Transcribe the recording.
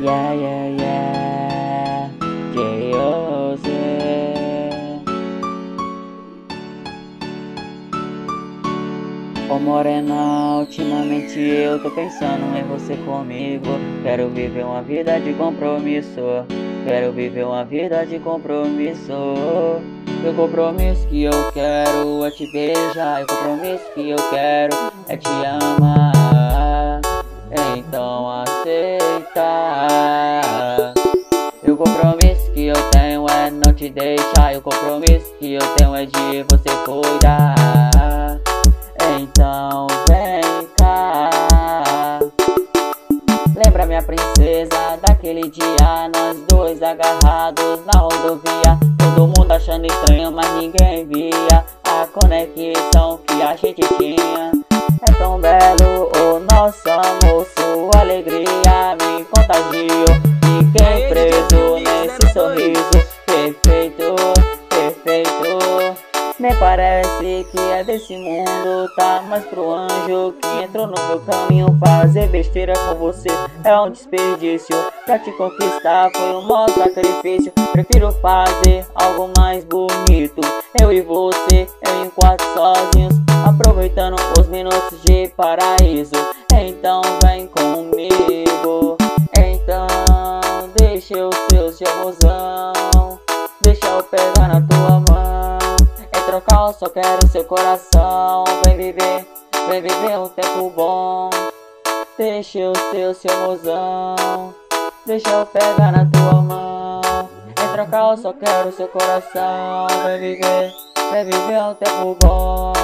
Yeah, yeah, yeah, J.O.Z. Ô morena, ultimamente eu tô pensando em você comigo. Quero viver uma vida de compromisso. Quero viver uma vida de compromisso. E o compromisso que eu quero é te beijar. E o compromisso que eu quero é te amar. Então aceita. E o compromisso que eu tenho é não te deixar. E o compromisso que eu tenho é de você cuidar. Então vem cá. Lembra minha princesa daquele dia, nós dois agarrados na rodovia, todo mundo achando estranho, mas ninguém via a conexão que a gente tinha. É tão belo o nosso amor, sua alegria me contagiou. Fiquei preso nesse sorriso, perfeito, perfeito. Nem parece que é desse mundo, tá mais pro anjo que entrou no meu caminho. Fazer besteira com você é um desperdício, pra te conquistar foi um maior sacrifício. Prefiro fazer algo mais bonito, eu e você, eu em quarto sozinhos, aproveitando os minutos de paraíso. Então vem comigo, então deixa eu ser o seu mozão, deixa eu pegar na tua mão. Trocar, eu só quero seu coração. Vem viver um tempo bom. Deixa eu ser o seu mozão, deixa eu pegar na tua mão. Em trocar, eu só quero seu coração. Vem viver um tempo bom.